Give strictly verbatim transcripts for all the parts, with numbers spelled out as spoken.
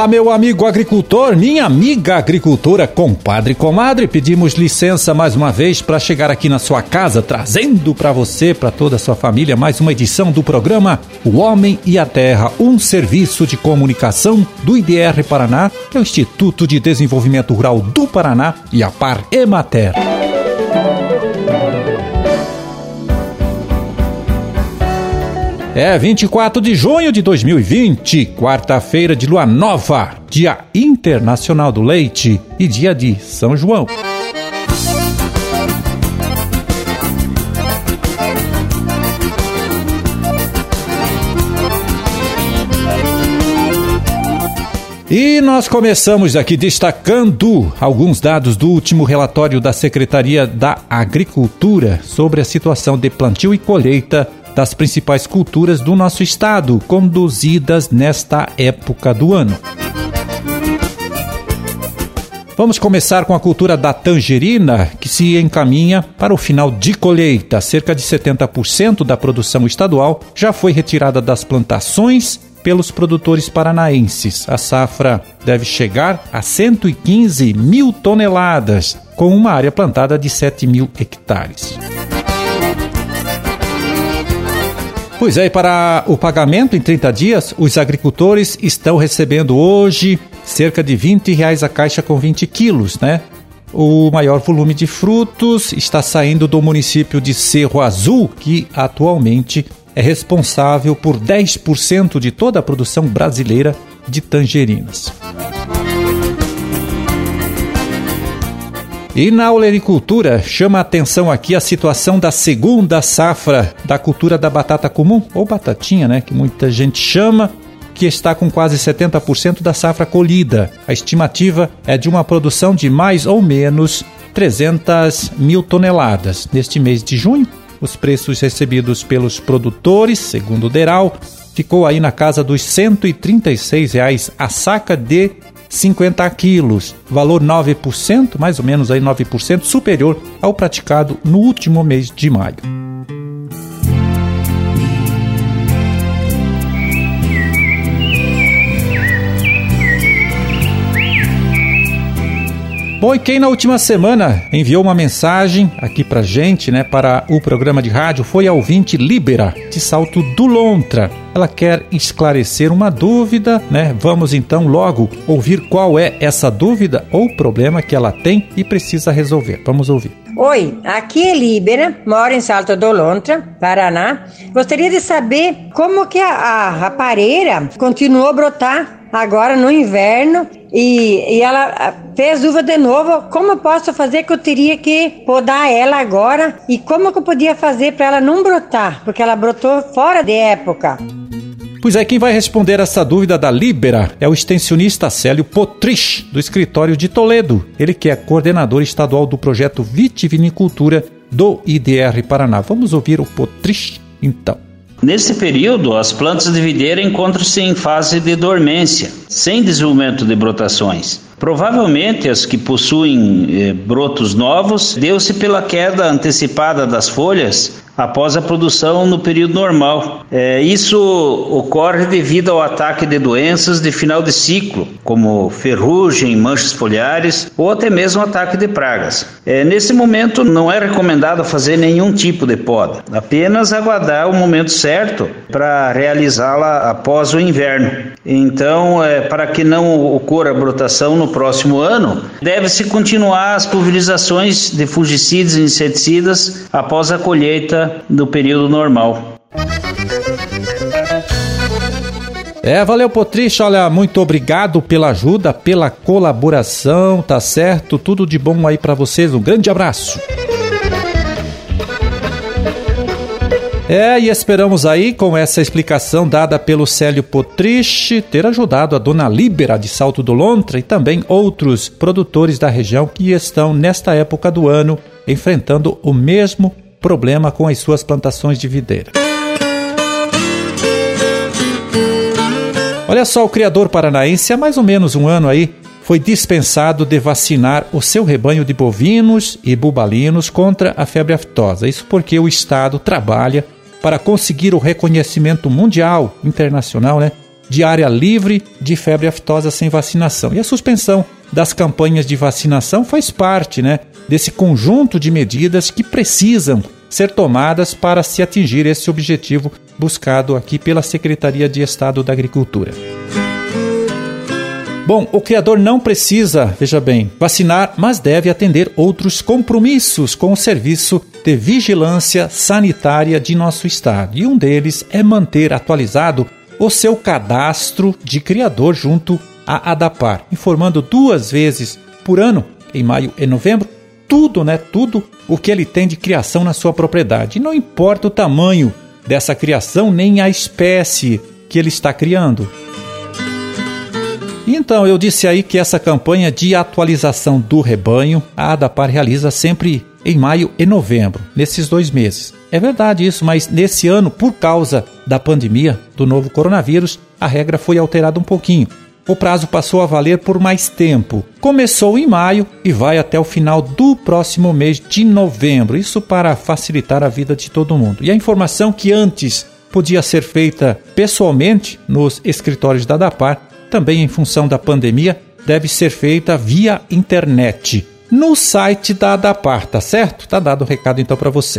Olá, meu amigo agricultor, minha amiga agricultora, compadre e comadre, pedimos licença mais uma vez para chegar aqui na sua casa, trazendo para você, para toda a sua família, mais uma edição do programa O Homem e a Terra, um serviço de comunicação do I D R Paraná, que é o Instituto de Desenvolvimento Rural do Paraná e a Par Emater. É vinte e quatro de junho de dois mil e vinte, quarta-feira de lua nova, Dia Internacional do Leite e dia de São João. E nós começamos aqui destacando alguns dados do último relatório da Secretaria da Agricultura sobre a situação de plantio e colheita das principais culturas do nosso estado, conduzidas nesta época do ano. Vamos começar com a cultura da tangerina, que se encaminha para o final de colheita. Cerca de setenta por cento da produção estadual já foi retirada das plantações pelos produtores paranaenses. A safra deve chegar a cento e quinze mil toneladas, com uma área plantada de sete mil hectares. Pois é, e para o pagamento em trinta dias, os agricultores estão recebendo hoje cerca de vinte reais a caixa com vinte quilos, né? O maior volume de frutos está saindo do município de Cerro Azul, que atualmente é responsável por dez por cento de toda a produção brasileira de tangerinas. E na olericultura, chama a atenção aqui a situação da segunda safra da cultura da batata comum, ou batatinha, né, que muita gente chama, que está com quase setenta por cento da safra colhida. A estimativa é de uma produção de mais ou menos trezentas mil toneladas. Neste mês de junho, os preços recebidos pelos produtores, segundo o Deral, ficou aí na casa dos cento e trinta e seis reais a saca de cinquenta quilos, valor nove por cento, mais ou menos aí nove por cento superior ao praticado no último mês de maio. Bom, e quem na última semana enviou uma mensagem aqui pra gente, né, para o programa de rádio, foi a ouvinte Líbera, de Salto do Lontra. Ela quer esclarecer uma dúvida, né? Vamos então logo ouvir qual é essa dúvida ou problema que ela tem e precisa resolver. Vamos ouvir. Oi, aqui é Líbera, moro em Salto do Lontra, Paraná. Gostaria de saber como que a, a rapareira continuou a brotar agora no inverno e, e ela fez uva de novo. Como eu posso fazer que eu teria que podar ela agora e como que eu podia fazer para ela não brotar, porque ela brotou fora de época. Pois é, quem vai responder essa dúvida da Líbera é o extensionista Célio Potrich, do escritório de Toledo. Ele que é coordenador estadual do projeto Vitivinicultura do I D R Paraná. Vamos ouvir o Potrich, então. Nesse período, as plantas de videira encontram-se em fase de dormência, sem desenvolvimento de brotações. Provavelmente as que possuem eh, brotos novos deu-se pela queda antecipada das folhas após a produção no período normal. É, isso ocorre devido ao ataque de doenças de final de ciclo, como ferrugem, manchas foliares ou até mesmo ataque de pragas. É, nesse momento não é recomendado fazer nenhum tipo de poda, apenas aguardar o momento certo para realizá-la após o inverno. Então, é, para que não ocorra brotação no próximo ano, deve-se continuar as pulverizações de fungicidas e inseticidas após a colheita do período normal. É, valeu, Potrich, olha, muito obrigado pela ajuda, pela colaboração, tá certo? Tudo de bom aí pra vocês, um grande abraço. É, e esperamos aí, com essa explicação dada pelo Célio Potrich, ter ajudado a dona Líbera de Salto do Lontra e também outros produtores da região que estão, nesta época do ano, enfrentando o mesmo problema com as suas plantações de videira. Olha só, o criador paranaense há mais ou menos um ano aí foi dispensado de vacinar o seu rebanho de bovinos e bubalinos contra a febre aftosa. Isso porque o Estado trabalha para conseguir o reconhecimento mundial, internacional, né, de área livre de febre aftosa sem vacinação. E a suspensão das campanhas de vacinação faz parte, né, desse conjunto de medidas que precisam ser tomadas para se atingir esse objetivo buscado aqui pela Secretaria de Estado da Agricultura. Bom, o criador não precisa, veja bem, vacinar, mas deve atender outros compromissos com o serviço de vigilância sanitária de nosso estado. E um deles é manter atualizado o seu cadastro de criador junto à ADAPAR, informando duas vezes por ano, em maio e novembro, tudo, né, tudo o que ele tem de criação na sua propriedade. E não importa o tamanho dessa criação, nem a espécie que ele está criando. Então, eu disse aí que essa campanha de atualização do rebanho, a ADAPAR realiza sempre em maio e novembro, nesses dois meses. É verdade isso, mas nesse ano, por causa da pandemia do novo coronavírus, a regra foi alterada um pouquinho. O prazo passou a valer por mais tempo. Começou em maio e vai até o final do próximo mês de novembro. Isso para facilitar a vida de todo mundo. E a informação que antes podia ser feita pessoalmente nos escritórios da ADAPAR, também em função da pandemia, deve ser feita via internet, no site da ADAPAR, tá certo? Tá dado o recado então para você.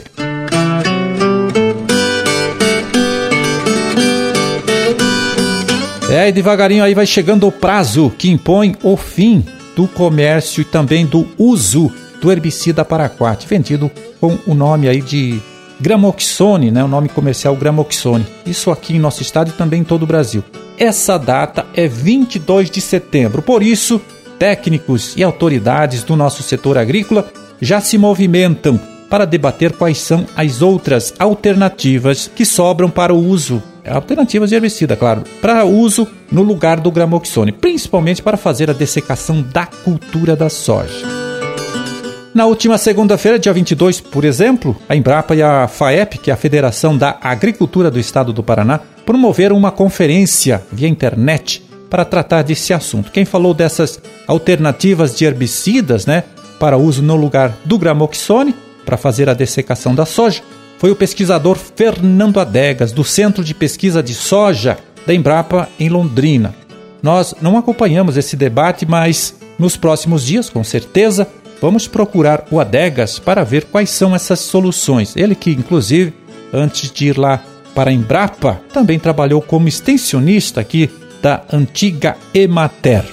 É, e devagarinho aí vai chegando o prazo que impõe o fim do comércio e também do uso do herbicida paraquat, vendido com o nome aí de Gramoxone, né? O nome comercial Gramoxone. Isso aqui em nosso estado e também em todo o Brasil. Essa data é vinte e dois de setembro, por isso, técnicos e autoridades do nosso setor agrícola já se movimentam para debater quais são as outras alternativas que sobram para o uso, alternativas de herbicida, claro, para uso no lugar do Gramoxone, principalmente para fazer a dessecação da cultura da soja. Na última segunda-feira, dia vinte e dois, por exemplo, a Embrapa e a FAEP, que é a Federação da Agricultura do Estado do Paraná, promoveram uma conferência via internet para tratar desse assunto. Quem falou dessas alternativas de herbicidas, né, para uso no lugar do Gramoxone, para fazer a dessecação da soja, foi o pesquisador Fernando Adegas, do Centro de Pesquisa de Soja da Embrapa em Londrina. Nós não acompanhamos esse debate, mas nos próximos dias, com certeza, vamos procurar o Adegas para ver quais são essas soluções. Ele que, inclusive, antes de ir lá para a Embrapa, também trabalhou como extensionista aqui da antiga Emater.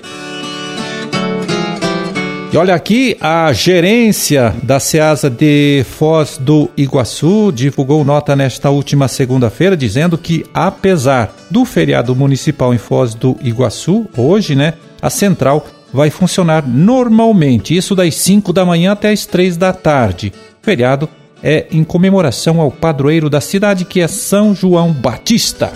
E olha aqui, a gerência da Ceasa de Foz do Iguaçu divulgou nota nesta última segunda-feira dizendo que, apesar do feriado municipal em Foz do Iguaçu, hoje, né, a central vai funcionar normalmente, isso das cinco da manhã até as três da tarde. O feriado é em comemoração ao padroeiro da cidade, que é São João Batista.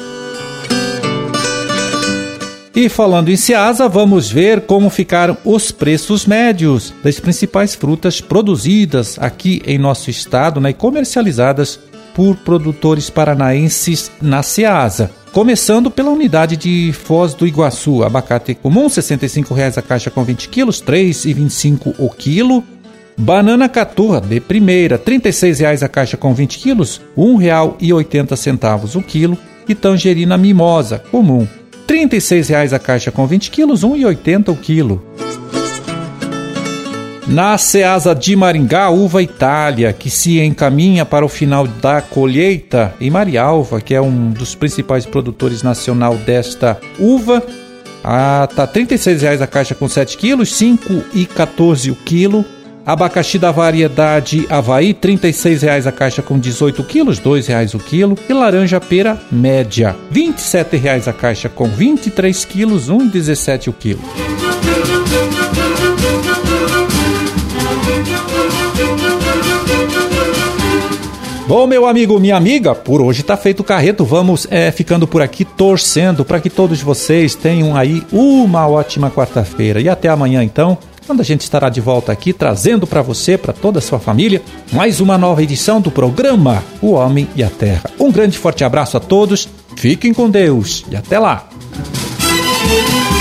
E falando em Ceasa, vamos ver como ficaram os preços médios das principais frutas produzidas aqui em nosso estado, né, e comercializadas por produtores paranaenses na Ceasa. Começando pela unidade de Foz do Iguaçu, abacate comum, sessenta e cinco reais a caixa com vinte quilos, três reais e vinte e cinco centavos o quilo. Banana caturra de primeira, trinta e seis reais a caixa com vinte quilos, um real e oitenta centavos o quilo. E tangerina mimosa comum, trinta e seis reais a caixa com vinte quilos, um real e oitenta centavos o quilo. Na Ceasa de Maringá, uva Itália, que se encaminha para o final da colheita, em Marialva, que é um dos principais produtores nacional desta uva, ah, tá trinta e seis reais a caixa com sete quilos, cinco reais e quatorze centavos o quilo. Abacaxi da variedade Havaí, trinta e seis reais a caixa com dezoito quilos, dois reais o quilo. E laranja pera média, vinte e sete reais a caixa com vinte e três quilos, um real e dezessete centavos o quilo. Bom, meu amigo, minha amiga, por hoje tá feito o carreto. Vamos é, ficando por aqui torcendo para que todos vocês tenham aí uma ótima quarta-feira. E até amanhã, então, quando a gente estará de volta aqui trazendo para você, para toda a sua família, mais uma nova edição do programa O Homem e a Terra. Um grande forte abraço a todos, fiquem com Deus e até lá!